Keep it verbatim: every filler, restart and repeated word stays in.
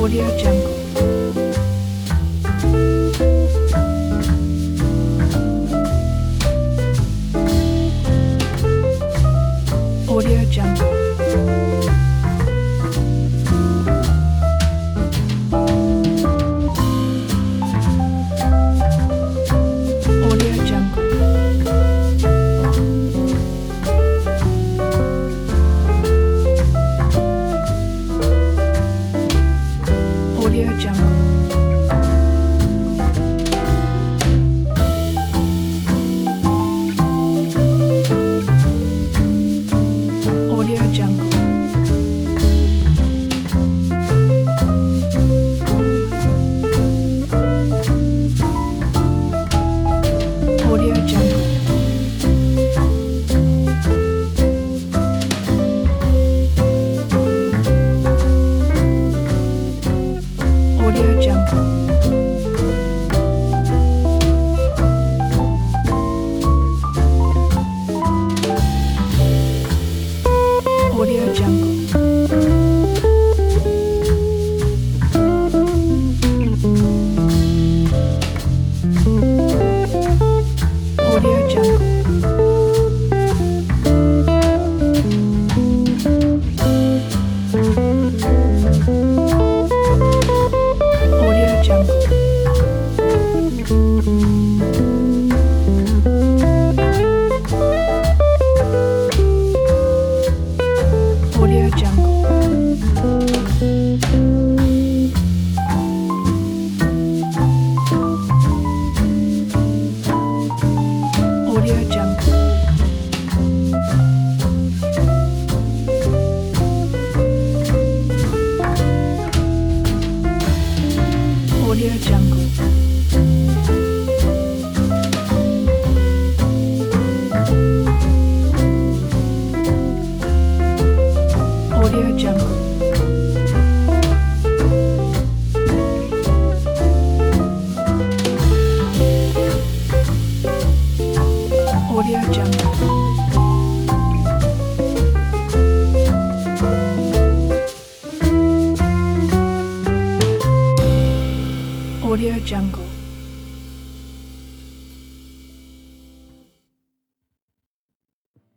Audio Jungle. Audio Jungle. Audio Jungle. Audio Jungle. Audio Jungle. Audio Jungle. Audio Jungle. Audio Jungle. Audio Jungle. Audio Jungle. Audio Jungle. Audio Jungle. Audio Jungle. Audio Jungle. Audio Jungle. Audio Jungle.